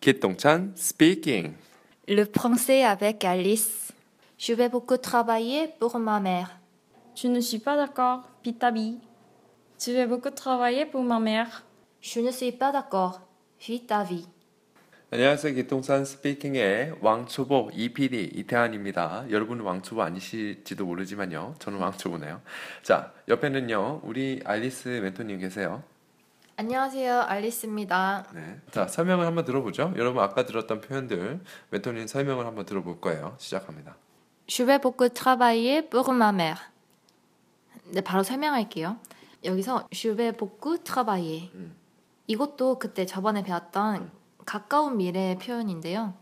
기똥찬 speaking. Le français avec Alice. Je vais beaucoup travailler pour ma mère. Je ne suis pas d'accord, Pitabi. Je vais beaucoup travailler pour ma mère. Je ne suis pas d'accord. Vis ta vie. 안녕하세요. 기똥찬 스피킹의 왕초보 EPD 이태환입니다. 여러분은 왕초보 아니실지도 모르지만요. 저는 왕초보네요. 자, 옆에는요. 우리 알리스 멘토님 계세요. 안녕하세요. 알리스입니다. 네. 자, 설명을 한번 들어보죠. 여러분 아까 들었던 표현들 멘토님 설명을 한번 들어볼 거예요. 시작합니다. Je vais beaucoup travailler pour ma mère. 네, 바로 설명할게요. 여기서 je vais beaucoup travailler. 이것도 그때 저번에 배웠던 가까운 미래의 표현인데요.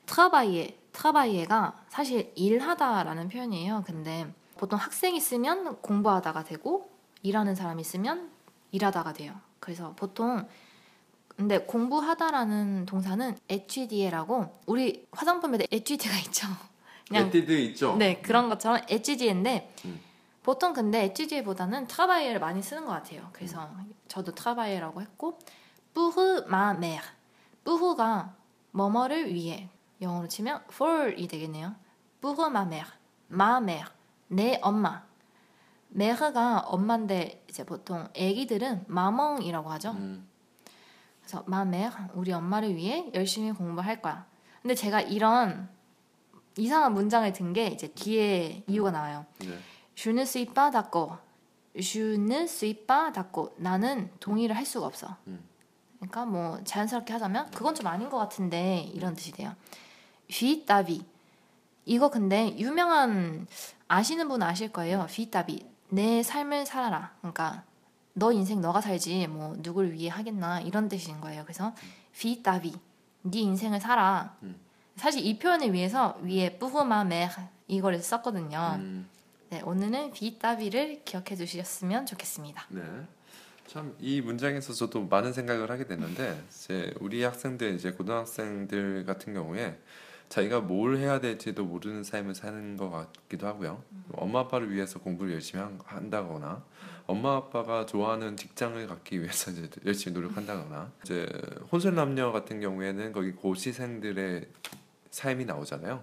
travailler가 사실 일하다라는 표현이에요. 근데 보통 학생이 쓰면 공부하다가 되고 일하는 사람이 쓰면 일하다가 돼요. 그래서 보통 근데 공부하다라는 동사는 HD라고 우리 화장품에도 HD가 있죠. 그냥 에티드 있죠? 네, 그런 것처럼 HG인데 보통 근데 HG보다는 travailler 많이 쓰는 것 같아요. 그래서 저도 travailler라고 했고 pour ma mère. pour가 뭐뭐를 위해 영어로 치면 for이 되겠네요. pour ma mère. ma mère. 내 엄마. mère가 엄마인데 이제 보통 애기들은 마멍이라고 하죠. 그래서 ma mère, 우리 엄마를 위해 열심히 공부할 거야. 근데 제가 이런 이상한 문장을 든 게 이제 뒤에 이유가 나와요. 네. Je ne suis pas d'accord. Je ne suis pas d'accord. 나는 동의를 할 수가 없어. 그러니까 뭐 자연스럽게 하자면 그건 좀 아닌 것 같은데 이런 뜻이 돼요. vis ta vie. 이거 근데 유명한 아시는 분 아실 거예요. vis ta vie. 내 삶을 살아라. 그러니까 너 인생 너가 살지 뭐 누굴 위해 하겠나 이런 뜻인 거예요. 그래서 vis ta vie. 네 인생을 살아. 사실 이 표현을 위해서 위에 pour ma mère 이거를 썼거든요. 네, 오늘은 vis ta vie를 기억해 주셨으면 좋겠습니다. 네. 참 이 문장에서 저도 많은 생각을 하게 됐는데 이제 우리 학생들 이제 고등학생들 같은 경우에 자기가 뭘 해야 될지도 모르는 삶을 사는 것 같기도 하고요. 엄마 아빠를 위해서 공부를 열심히 한다거나 엄마 아빠가 좋아하는 직장을 갖기 위해서 이제 열심히 노력한다거나 이제 혼술남녀 같은 경우에는 거기 고시생들의 삶이 나오잖아요.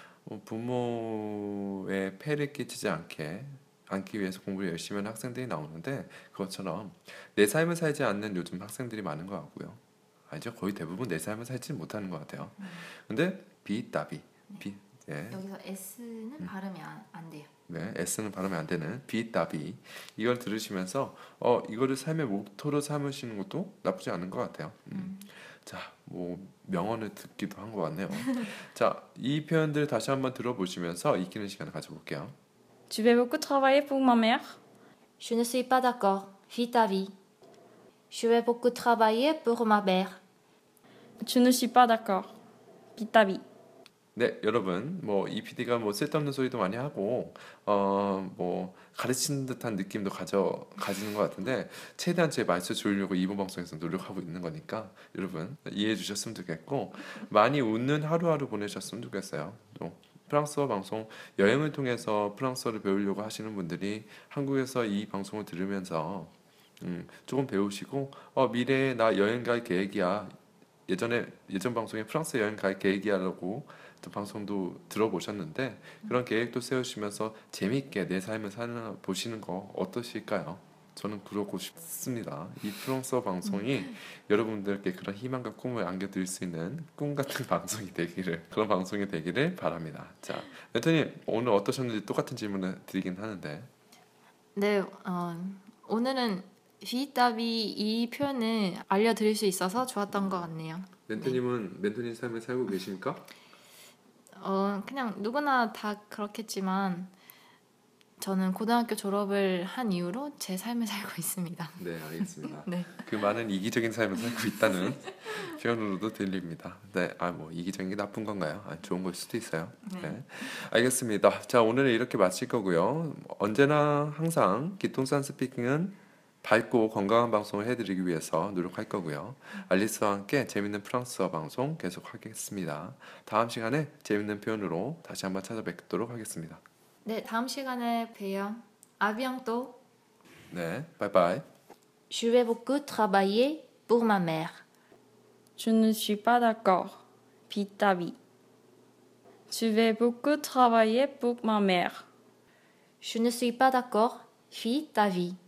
부모의 폐를 끼치지 않기 위해서 공부를 열심히 하는 학생들이 나오는데 그것처럼 내 삶을 살지 않는 요즘 학생들이 많은 것 같고요. 아니죠? 거의 대부분 내 삶을 살지 못하는 것 같아요. 근데 비따비 예. 여기서 S는 발음이 안 돼요. 네, S는 발음이 안 되는 비따비 이걸 들으시면서 이거를 삶의 모토로 삼으시는 것도 나쁘지 않은 것 같아요. 자, 뭐 명언을 듣기도 한 것 같네요. 자, 이 표현들 다시 한번 들어보시면서 익히는 시간을 가져볼게요. Tu vais beaucoup travailler pour ma mère. Je ne suis pas d'accord. vis ta vie. Je vais beaucoup travailler pour ma mère. Je ne suis pas d'accord, Pitabi. 네, 여러분, 뭐 이 PD가 뭐 쓸데없는 소리도 많이 하고 뭐 가르치는 듯한 느낌도 가지는 것 같은데 최대한 제 말수 줄이려고 이번 방송에서 노력하고 있는 거니까 여러분 이해해 주셨으면 좋겠고 많이 웃는 하루하루 보내셨으면 좋겠어요. 또 프랑스어 방송 여행을 통해서 프랑스어를 배우려고 하시는 분들이 한국에서 이 방송을 들으면서 조금 배우시고 미래에 나 여행 갈 계획이야. 예전 방송에 프랑스 여행 갈 계획이야라고 또 방송도 들어보셨는데 그런 계획도 세우시면서 재밌게 내 삶을 보시는 거 어떠실까요? 저는 그러고 싶습니다. 이 프랑스어 방송이 여러분들께 그런 희망과 꿈을 안겨드릴 수 있는 꿈 같은 방송이 되기를 그런 방송이 되기를 바랍니다. 자, 멘토님 오늘 어떠셨는지 똑같은 질문을 드리긴 하는데 네, 오늘은 vis ta vie 이 표현을 알려드릴 수 있어서 좋았던 것 같네요. 멘토님은 멘토님 삶을 살고 계십니까? 그냥 누구나 다 그렇겠지만 저는 고등학교 졸업을 한 이후로 제 삶을 살고 있습니다. 네, 알겠습니다. 네. 그 많은 이기적인 삶을 살고 있다는 표현으로도 들립니다. 네, 뭐 이기적인 게 나쁜 건가요? 좋은 걸 수도 있어요. 네, 알겠습니다. 자, 오늘은 이렇게 마칠 거고요. 언제나 항상 기통산 스피킹은 밝고 건강한 방송을 해드리기 위해서 노력할 거고요. 알리스와 함께 재밌는 프랑스어 방송 계속하겠습니다. 다음 시간에 재밌는 표현으로 다시 한번 찾아뵙도록 하겠습니다. 네, 다음 시간에 봬요. À bientôt. 네, 바이바이. Je vais beaucoup travailler pour ma mère. Je ne suis pas d'accord. Vis ta vie. Tu veux beaucoup travailler pour ma mère. Je ne suis pas d'accord. Vis ta vie.